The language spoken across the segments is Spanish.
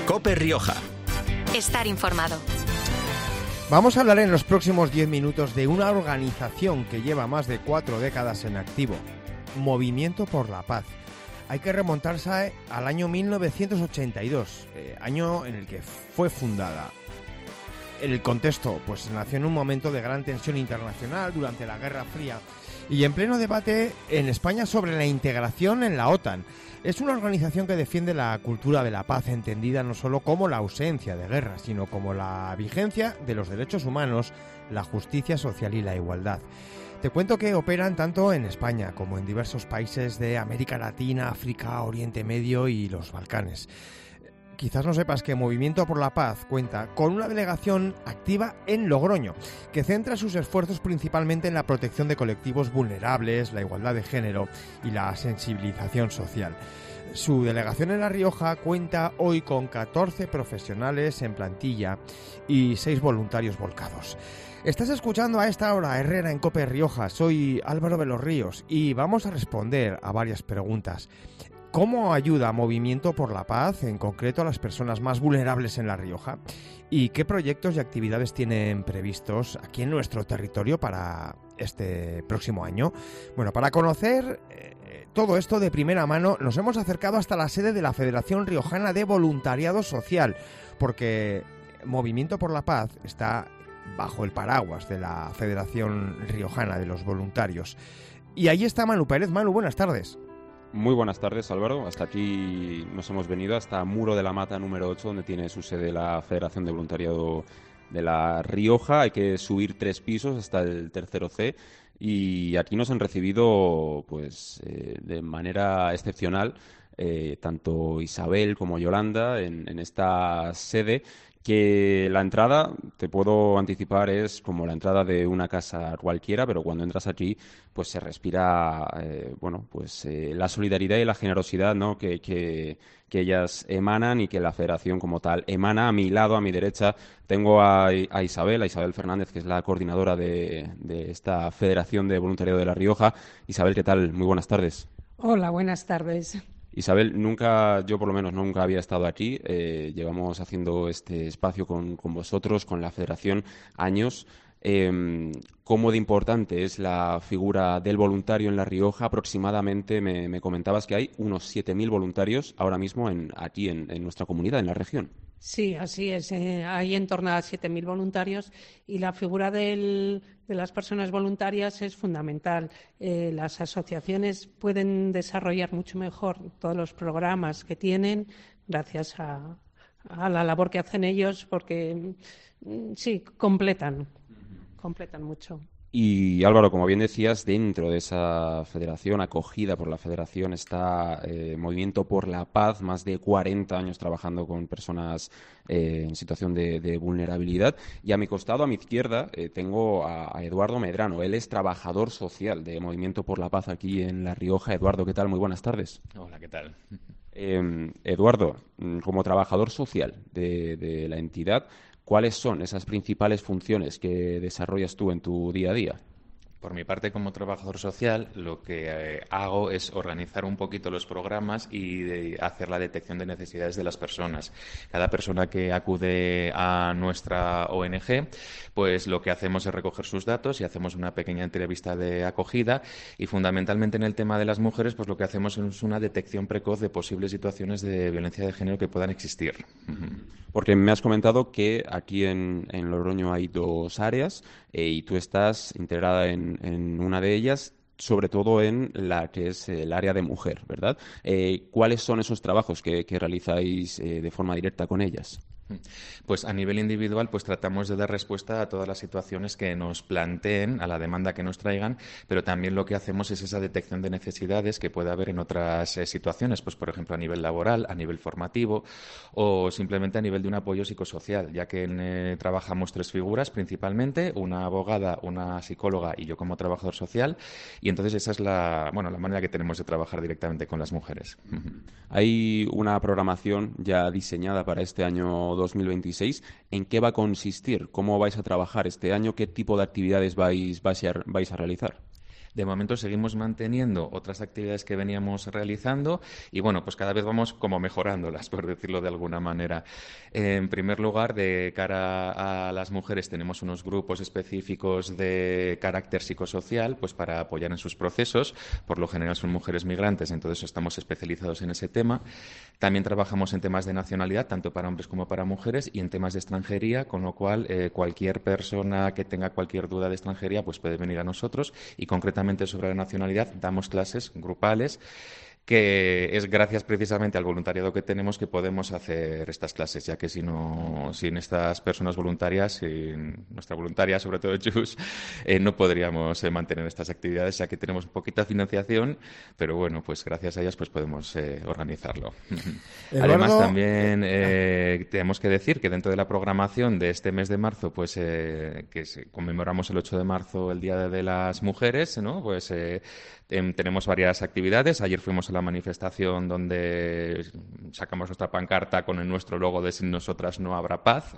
COPE Rioja. Estar informado. Vamos a hablar en los próximos 10 minutos de una organización que lleva más de 4 décadas en activo, Movimiento por la Paz. Hay que remontarse al año 1982, año en el que fue fundada. El contexto, pues nació en un momento de gran tensión internacional durante la Guerra Fría y en pleno debate en España sobre la integración en la OTAN. Es una organización que defiende la cultura de la paz, entendida no solo como la ausencia de guerra, sino como la vigencia de los derechos humanos, la justicia social y la igualdad. Te cuento que operan tanto en España como en diversos países de América Latina, África, Oriente Medio y los Balcanes. Quizás no sepas que Movimiento por la Paz cuenta con una delegación activa en Logroño, que centra sus esfuerzos principalmente en la protección de colectivos vulnerables, la igualdad de género y la sensibilización social. Su delegación en La Rioja cuenta hoy con 14 profesionales en plantilla y 6 voluntarios volcados. Estás escuchando a esta hora Herrera en COPE Rioja. Soy Álvaro de los Ríos y vamos a responder a varias preguntas. ¿Cómo ayuda Movimiento por la Paz, en concreto a las personas más vulnerables en La Rioja? ¿Y qué proyectos y actividades tienen previstos aquí en nuestro territorio para este próximo año? Bueno, para conocer todo esto de primera mano, nos hemos acercado hasta la sede de la Federación Riojana de Voluntariado Social, porque Movimiento por la Paz está bajo el paraguas de la Federación Riojana de los Voluntarios. Y ahí está Manu Pérez. Manu, buenas tardes. Muy buenas tardes, Álvaro. Hasta aquí nos hemos venido, hasta Muro de la Mata número 8, donde tiene su sede la Federación de Voluntariado de La Rioja. Hay que subir 3 pisos hasta el tercero C y aquí nos han recibido pues de manera excepcional tanto Isabel como Yolanda en esta sede, que la entrada, te puedo anticipar, es como la entrada de una casa cualquiera, pero cuando entras aquí pues se respira la solidaridad y la generosidad, ¿no?, que ellas emanan y que la federación como tal emana. A mi lado, a mi derecha, tengo a Isabel Fernández, que es la coordinadora de esta Federación de Voluntariado de La Rioja. Isabel, ¿qué tal? Muy buenas tardes. Hola, buenas tardes. Isabel, yo por lo menos nunca había estado aquí. Llevamos haciendo este espacio con vosotros, con la Federación, años. ¿Cómo de importante es la figura del voluntario en La Rioja? Aproximadamente me comentabas que hay unos 7.000 voluntarios ahora mismo aquí en nuestra comunidad, en la región. Sí, así es. Hay en torno a 7.000 voluntarios y la figura de las personas voluntarias es fundamental. Las asociaciones pueden desarrollar mucho mejor todos los programas que tienen gracias a la labor que hacen ellos, porque sí, completan mucho. Y Álvaro, como bien decías, dentro de esa federación, acogida por la federación, está Movimiento por la Paz, más de 40 años trabajando con personas en situación de vulnerabilidad. Y a mi costado, a mi izquierda, tengo a Eduardo Medrano. Él es trabajador social de Movimiento por la Paz aquí en La Rioja. Eduardo, ¿qué tal? Muy buenas tardes. Hola, ¿qué tal? Eduardo, como trabajador social de la entidad, ¿cuáles son esas principales funciones que desarrollas tú en tu día a día? Por mi parte, como trabajador social, lo que hago es organizar un poquito los programas y hacer la detección de necesidades de las personas. Cada persona que acude a nuestra ONG, pues lo que hacemos es recoger sus datos y hacemos una pequeña entrevista de acogida, y fundamentalmente en el tema de las mujeres, pues lo que hacemos es una detección precoz de posibles situaciones de violencia de género que puedan existir. Porque me has comentado que aquí en Logroño hay 2 áreas y tú estás integrada en una de ellas, sobre todo en la que es el área de mujer, ¿verdad? ¿Cuáles son esos trabajos que realizáis de forma directa con ellas? Pues a nivel individual, pues tratamos de dar respuesta a todas las situaciones que nos planteen, a la demanda que nos traigan, pero también lo que hacemos es esa detección de necesidades que puede haber en otras situaciones, pues por ejemplo a nivel laboral, a nivel formativo o simplemente a nivel de un apoyo psicosocial, ya que trabajamos 3 figuras principalmente, una abogada, una psicóloga y yo como trabajador social, y entonces esa es la manera que tenemos de trabajar directamente con las mujeres. Hay una programación ya diseñada para este año 2026. ¿En qué va a consistir? ¿Cómo vais a trabajar este año? ¿Qué tipo de actividades vais a realizar? De momento seguimos manteniendo otras actividades que veníamos realizando y, bueno, pues cada vez vamos como mejorándolas, por decirlo de alguna manera. En primer lugar, de cara a las mujeres tenemos unos grupos específicos de carácter psicosocial, pues para apoyar en sus procesos. Por lo general son mujeres migrantes, entonces estamos especializados en ese tema. También trabajamos en temas de nacionalidad, tanto para hombres como para mujeres, y en temas de extranjería, con lo cual cualquier persona que tenga cualquier duda de extranjería pues puede venir a nosotros, y concretamente sobre la nacionalidad damos clases grupales, que es gracias precisamente al voluntariado que tenemos que podemos hacer estas clases, ya que sin estas personas voluntarias, sin nuestra voluntaria, sobre todo Chus, no podríamos mantener estas actividades, ya que tenemos poquita financiación, pero bueno, pues gracias a ellas pues podemos organizarlo. Eduardo, además también tenemos que decir que dentro de la programación de este mes de marzo, pues que conmemoramos el 8 de marzo, el Día de las Mujeres, ¿no? Pues tenemos varias actividades. Ayer fuimos a la manifestación donde sacamos nuestra pancarta con nuestro logo de Sin nosotras no habrá paz.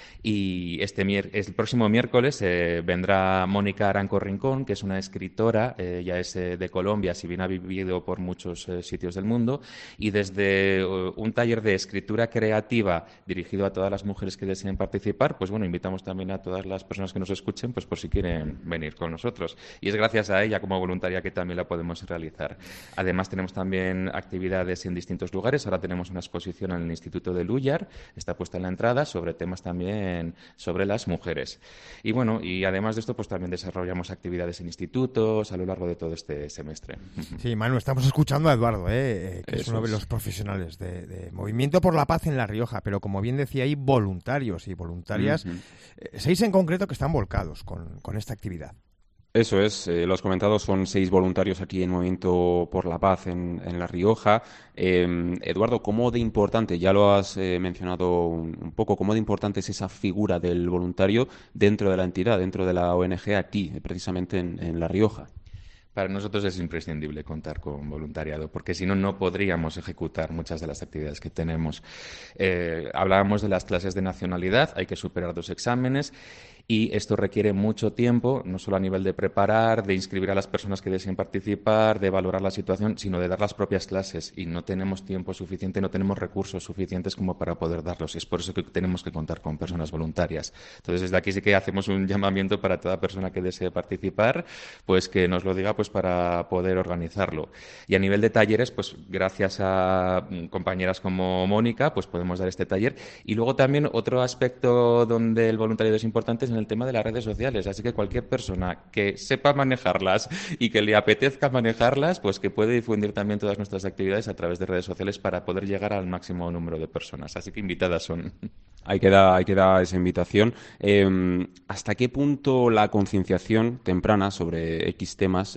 Y el próximo miércoles vendrá Mónica Aranco Rincón, que es una escritora, ella es de Colombia, si bien ha vivido por muchos sitios del mundo, y desde un taller de escritura creativa dirigido a todas las mujeres que deseen participar, pues bueno, invitamos también a todas las personas que nos escuchen, pues por si quieren venir con nosotros. Y es gracias a ella como voluntaria que también la podemos realizar. Además tenemos también actividades en distintos lugares. Ahora tenemos una exposición en el Instituto de Lúllar, está puesta en la entrada, sobre temas también sobre las mujeres. Y bueno, y además de esto, pues también desarrollamos actividades en institutos a lo largo de todo este semestre. Sí, Manu, estamos escuchando a Eduardo, que es uno de los profesionales de Movimiento por la Paz en La Rioja, pero como bien decía, hay voluntarios y voluntarias, 6 en concreto que están volcados con esta actividad. Eso es, lo has comentado, son 6 voluntarios aquí en Movimiento por la Paz en La Rioja. Eduardo, ¿cómo de importante, ya lo has mencionado un poco, cómo de importante es esa figura del voluntario dentro de la entidad, dentro de la ONG aquí, precisamente en La Rioja? Para nosotros es imprescindible contar con voluntariado, porque si no, no podríamos ejecutar muchas de las actividades que tenemos. Hablábamos de las clases de nacionalidad, hay que superar 2 exámenes. Y esto requiere mucho tiempo, no solo a nivel de preparar, de inscribir a las personas que deseen participar, de valorar la situación, sino de dar las propias clases. Y no tenemos tiempo suficiente, no tenemos recursos suficientes como para poder darlos. Y es por eso que tenemos que contar con personas voluntarias. Entonces, desde aquí sí que hacemos un llamamiento para toda persona que desee participar, pues que nos lo diga pues para poder organizarlo. Y a nivel de talleres, pues gracias a compañeras como Mónica, pues podemos dar este taller. Y luego también otro aspecto donde el voluntariado es importante es en el tema de las redes sociales, así que cualquier persona que sepa manejarlas y que le apetezca manejarlas, pues que puede difundir también todas nuestras actividades a través de redes sociales para poder llegar al máximo número de personas, así que invitadas son. Ahí queda esa invitación. ¿Hasta qué punto la concienciación temprana sobre X temas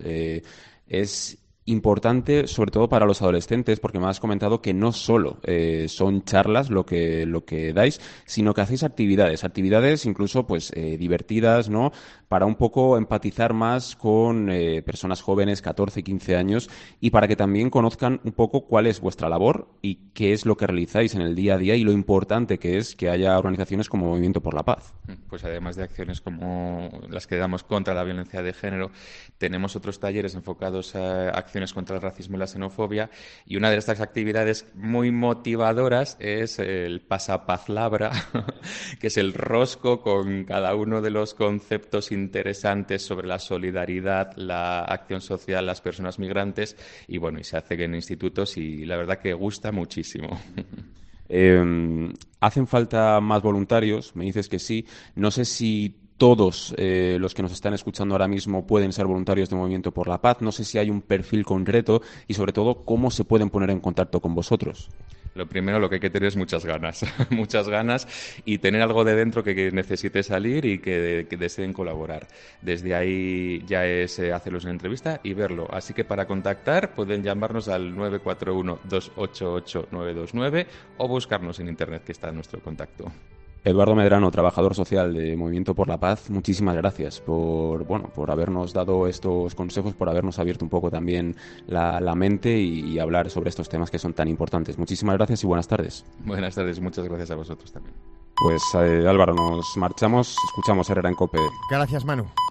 es importante, sobre todo para los adolescentes, porque me has comentado que no solo son charlas lo que dais, sino que hacéis actividades incluso pues divertidas, ¿no? Para un poco empatizar más con personas jóvenes, 14, 15 años, y para que también conozcan un poco cuál es vuestra labor y qué es lo que realizáis en el día a día y lo importante que es que haya organizaciones como Movimiento por la Paz. Pues además de acciones como las que damos contra la violencia de género, tenemos otros talleres enfocados a acciones contra el racismo y la xenofobia, y una de estas actividades muy motivadoras es el pasapazlabra, que es el rosco con cada uno de los conceptos interesantes sobre la solidaridad, la acción social, las personas migrantes, y bueno, y se hace en institutos y la verdad que gusta muchísimo. ¿Hacen falta más voluntarios? Me dices que sí. No sé si todos los que nos están escuchando ahora mismo pueden ser voluntarios de Movimiento por la Paz. No sé si hay un perfil concreto y, sobre todo, cómo se pueden poner en contacto con vosotros. Lo primero, lo que hay que tener es muchas ganas, muchas ganas, y tener algo de dentro que necesite salir y que deseen colaborar. Desde ahí ya es hacerlos una entrevista y verlo. Así que para contactar pueden llamarnos al 941-288-929 o buscarnos en Internet, que está en nuestro contacto. Eduardo Medrano, trabajador social de Movimiento por la Paz, muchísimas gracias por habernos dado estos consejos, por habernos abierto un poco también la mente y hablar sobre estos temas que son tan importantes. Muchísimas gracias y buenas tardes. Buenas tardes, muchas gracias a vosotros también. Pues Álvaro, nos marchamos, escuchamos Herrera en COPE. Gracias, Manu.